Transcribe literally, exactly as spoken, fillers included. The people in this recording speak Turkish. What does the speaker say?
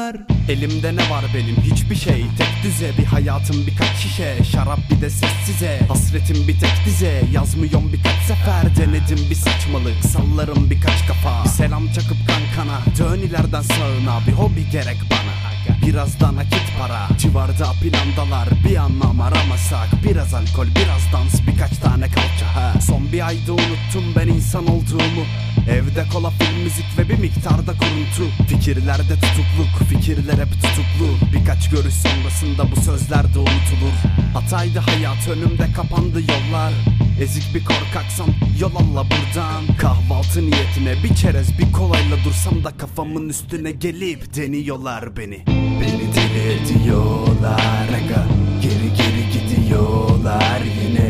yollar. Elimde ne var benim? Hiçbir şey. Tek düze bir hayatım, birkaç şişe şarap, bir de sessize hasretim bir tek dize. Yazmıyorum birkaç sefer, denedim bir saçmalık, sallarım birkaç kafa. Bir selam çakıp kankana, dön ileriden sağına. Bir hobi gerek bana, biraz da nakit para. Civarda plandalar, bir anlam aramasak. Biraz alkol, biraz dans, birkaç tane kalça ha. Son bir ayda unuttum ben insan olduğumu. Evde kola, film, müzik ve bir miktarda kuruntu. Fikirlerde tutukluk, fikirler hep tutuklu. Birkaç görüş sonrasında bu sözler de unutulur. Hataydı hayat, önümde kapandı yollar. Ezik bir korkaksam yol alla buradan. Kahvaltı niyetine bir çerez bir kolayla dursam da kafamın üstüne gelip deniyorlar beni. Beni deli ediyorlar aga, geri geri gidiyorlar yine.